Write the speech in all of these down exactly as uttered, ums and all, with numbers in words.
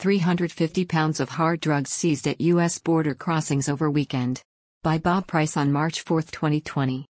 three hundred fifty pounds of hard drugs seized at U S border crossings over weekend. By Bob Price on March fourth, twenty twenty.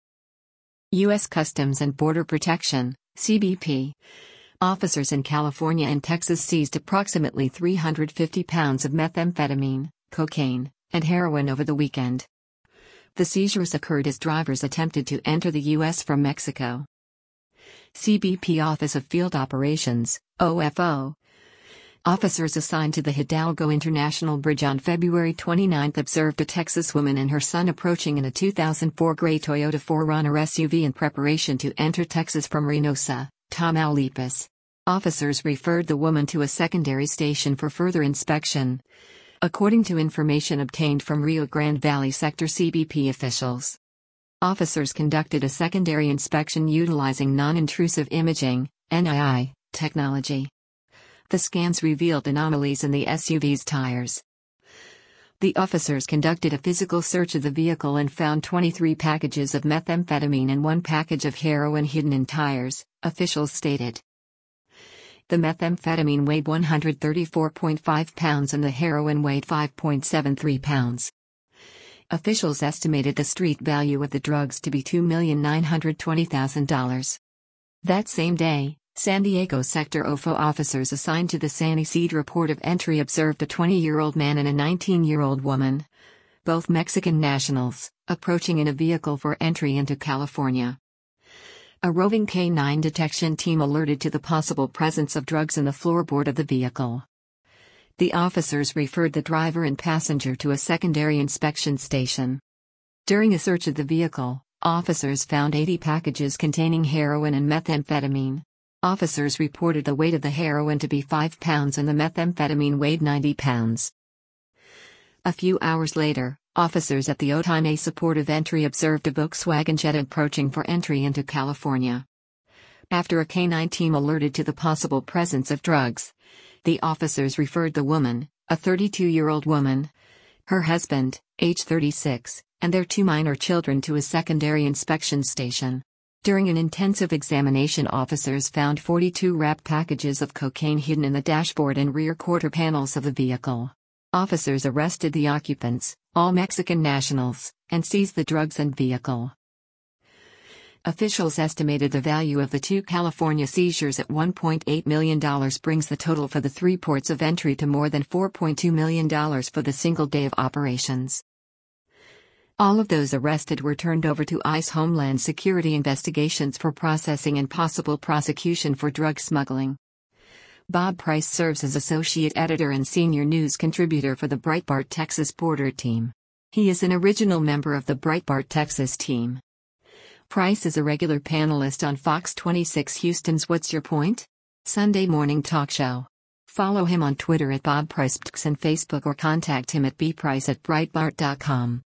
U S Customs and Border Protection, C B P. Officers in California and Texas seized approximately three hundred fifty pounds of methamphetamine, cocaine, and heroin over the weekend. The seizures occurred as drivers attempted to enter the U S from Mexico. C B P Office of Field Operations, O F O. Officers assigned to the Hidalgo International Bridge on February twenty-ninth observed a Texas woman and her son approaching in a two thousand four gray Toyota four runner S U V in preparation to enter Texas from Reynosa, Tamaulipas. Officers referred the woman to a secondary station for further inspection, according to information obtained from Rio Grande Valley Sector C B P officials. Officers conducted a secondary inspection utilizing non-intrusive imaging, N I I, technology. The scans revealed anomalies in the S U V's tires. The officers conducted a physical search of the vehicle and found twenty-three packages of methamphetamine and one package of heroin hidden in tires, officials stated. The methamphetamine weighed one hundred thirty-four point five pounds and the heroin weighed five point seven three pounds. Officials estimated the street value of the drugs to be two million nine hundred twenty thousand dollars. That same day, San Diego Sector O F O officers assigned to the San Isidro port of entry observed a twenty-year-old man and a nineteen-year-old woman, both Mexican nationals, approaching in a vehicle for entry into California. A roving K nine detection team alerted to the possible presence of drugs in the floorboard of the vehicle. The officers referred the driver and passenger to a secondary inspection station. During a search of the vehicle, officers found eighty packages containing heroin and methamphetamine. Officers reported the weight of the heroin to be five pounds and the methamphetamine weighed ninety pounds. A few hours later, officers at the Otay Mesa port of entry observed a Volkswagen Jetta approaching for entry into California. After a K nine team alerted to the possible presence of drugs, the officers referred the woman, a thirty-two-year-old woman, her husband, age thirty-six, and their two minor children to a secondary inspection station. During an intensive examination, officers found forty-two wrapped packages of cocaine hidden in the dashboard and rear quarter panels of the vehicle. Officers arrested the occupants, all Mexican nationals, and seized the drugs and vehicle. Officials estimated the value of the two California seizures at one point eight million dollars, brings the total for the three ports of entry to more than four point two million dollars for the single day of operations. All of those arrested were turned over to ICE Homeland Security investigations for processing and possible prosecution for drug smuggling. Bob Price serves as associate editor and senior news contributor for the Breitbart Texas Border Team. He is an original member of the Breitbart Texas team. Price is a regular panelist on Fox twenty-six Houston's What's Your Point? Sunday morning talk show. Follow him on Twitter at Bob Price and Facebook, or contact him at bprice at breitbart dot com.